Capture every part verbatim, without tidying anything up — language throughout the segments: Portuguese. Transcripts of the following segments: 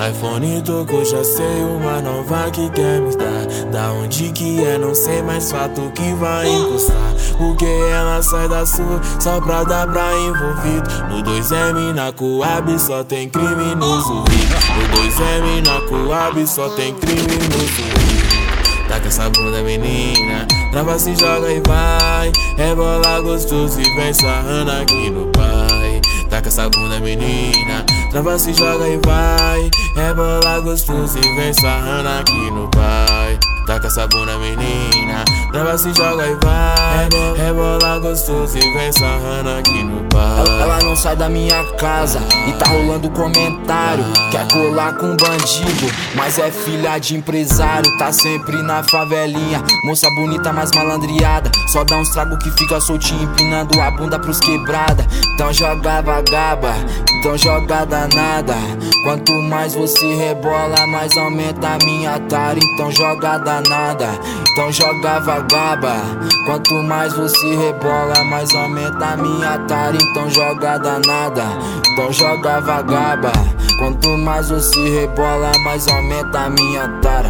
iPhone tocou, já sei uma nova que quer me dar. Da onde que é, não sei, mas fato que vai encostar. Porque ela sai da sua só pra dar pra envolvido. No dois M na Coab só tem criminoso rico. No dois M na Coab só tem criminoso rico. Taca essa bunda, menina, trava, se joga e vai. Rebola gostoso e vem sarrando aqui no pai. Taca essa bunda, menina, trava, se joga e vai. Rebola gostoso e vem sarrando aqui no pai. Taca essa bunda, menina, trava, se joga e vai. Rebola gostoso e vem sarrando aqui no pai. Ela, ela não sai da minha casa e tá rolando comentário. Quer colar com bandido, mas é filha de empresário. Tá sempre na favelinha, moça bonita, mas malandreada. Só dá uns trago que fica soltinho, empinando a bunda pros quebrada. Então joga vagaba, então joga danada. Quanto mais você rebola, mais aumenta a minha tara. Então joga danada, então joga vagaba. Quanto mais você rebola, mais aumenta a minha tara. Então joga danada, então joga vagaba. Quanto mais você rebola, mais aumenta a minha tara.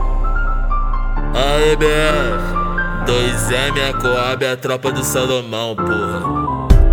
Aê, B F, dois M, a Coab, a tropa do Salomão, porra.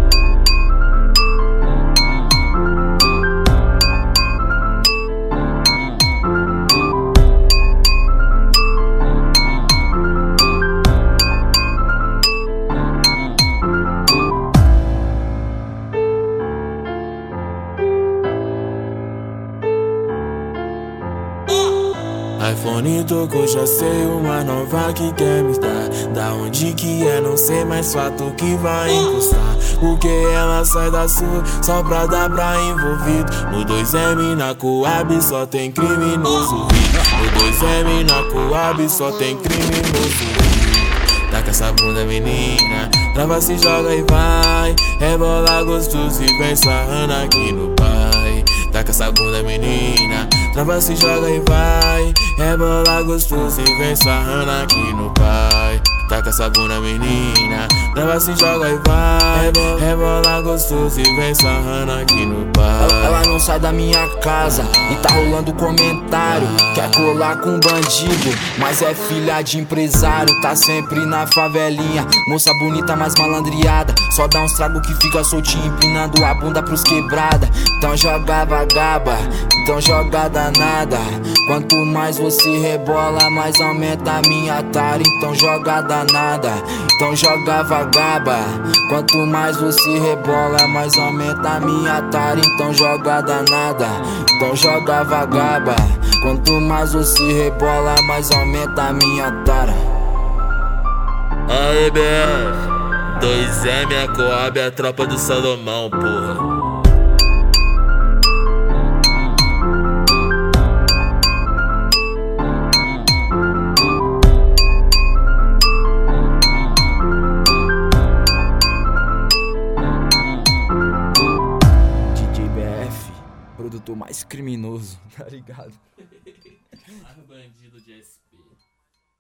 iPhone tocou, já sei uma nova que quer me dar. Da onde que é, não sei, mas fato que vai encostar. Porque ela sai da sua só pra dar pra envolvido. No dois M na Coab só tem criminoso rico. No dois M na Coab só tem criminoso rico. Taca essa bunda, menina, trava, se joga e vai. Rebola gostoso e vem sarrando aqui no pai. Taca essa bunda, menina, trava, se joga e vai. Rebola gostoso e vem sarrando aqui no pai. Taca essa bunda, menina, trava, se joga e vai. Rebola gostoso e vem sarrando aqui no pai. Ela, ela não sai da minha casa e tá rolando comentário. Quer colar com bandido, mas é filha de empresário. Tá sempre na favelinha, moça bonita, mas malandreada. Só dá uns trago que fica soltinho, empinando a bunda pros quebrada. Então joga vagaba, então joga danada. Quanto mais você rebola, mais aumenta a minha tara. Então joga danada, então joga vagaba. Quanto mais você rebola, mais aumenta a minha tara. Então joga danada, então joga vagaba. Quanto mais você rebola, mais aumenta a minha tara. Aê, B F, dois M, a Coab, a tropa do Salomão, porra. D J B F, produtor mais criminoso, tá ligado? Ah, bandido de